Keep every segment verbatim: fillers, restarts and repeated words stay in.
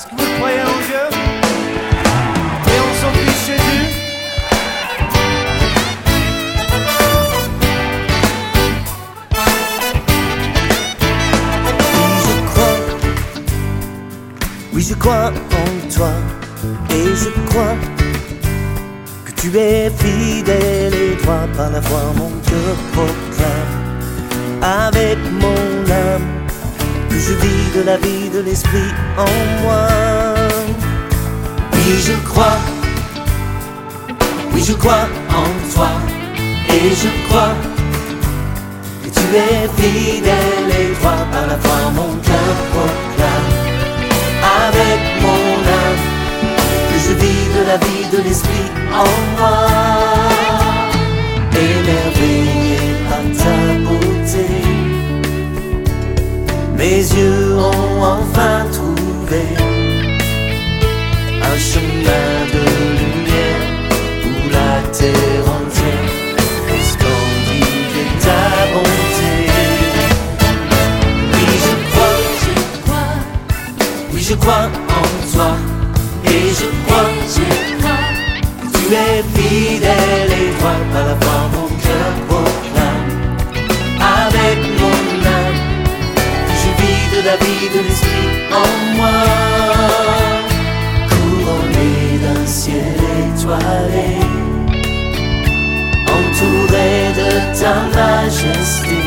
Est-ce que vous le croyez en Dieu? Et on s'en fiche Jésus? Oui, je crois en toi et je crois que tu es fidèle et droit. Par la foi mon cœur proclame avec mon âme que je vis de la vie de l'esprit en moi. Oui, je crois, oui, je crois en toi et je crois que tu es fidèle et droit. Par la foi mon cœur proclame avec mon âme que je vis de la vie de l'esprit en moi. Émerveillé par ta beauté, mes yeux ont enfin trouvé un chemin de lumière où la terre entière est splendide et ta bonté. Oui, je crois, je crois, oui, je crois en toi et je crois, je crois que tu es fidèle et droit. Par la foi mon cœur proclame avec mon âme que je vis de la vie de l'esprit en moi. Couronné d'un ciel étoilé, entouré de ta majesté,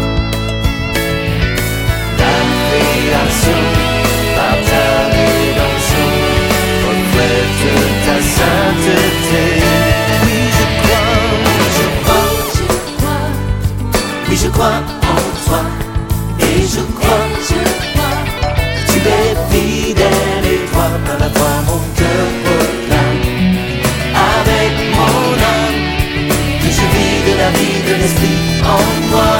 la création par ta rédemption reflète ta sainteté. Oui, je crois, je crois, je crois, oui, je crois en toi et je crois, je crois que tu es fidèle et droit. Par la foi mon cœur proclame avec mon âme que je vis de la vie de l'esprit en moi.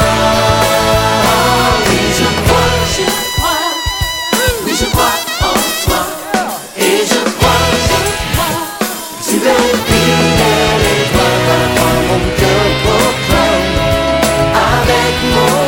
Oui, je crois, je crois, oui, je crois en toi et je crois, je crois que tu es fidèle et droit. Par la foi mon cœur proclame avec mon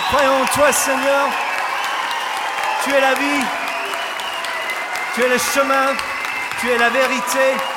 Croyons en toi, Seigneur. Tu es la vie. Tu es le chemin. Tu es la vérité.